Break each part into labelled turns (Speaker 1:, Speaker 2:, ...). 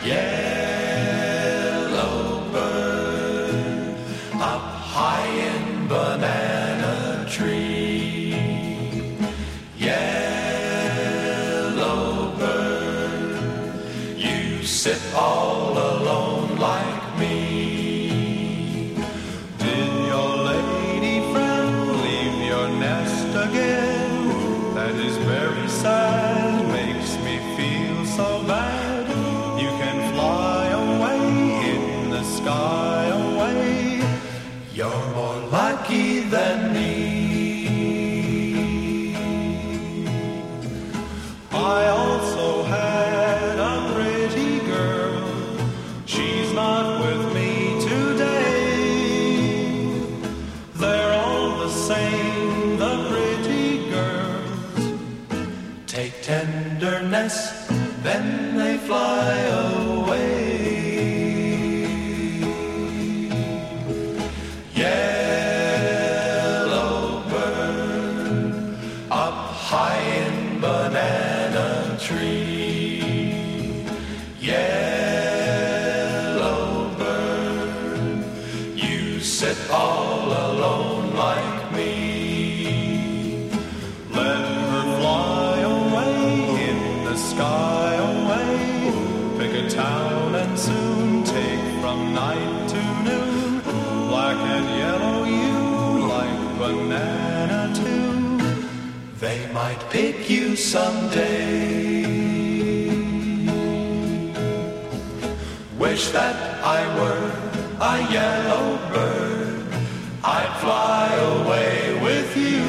Speaker 1: Yellow bird, up high in banana tree. Yellow bird, you sit all alone like me.
Speaker 2: Did your lady friend leave your nest again? That is very sad, makes me feel so bad. You can fly away in the sky away.
Speaker 1: You're more lucky than me.
Speaker 2: I also had a pretty girl. She's not with me today. They're all the same, the pretty girls.
Speaker 1: Take tenderness, then they fly away. Yellow bird, up high in banana tree. Yellow bird, you sit all alone like me.
Speaker 2: Let her fly away in the sky away. Pick a town and soon take from night to noon. Black and yellow you like banana too.
Speaker 1: They might pick you someday. Wish that I were a yellow bird. I'd fly away with you.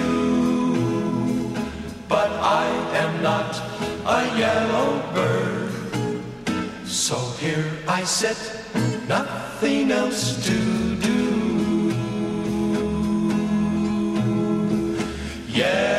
Speaker 1: But I am not a yellow bird. So here I sit, nothing else to do. Yeah.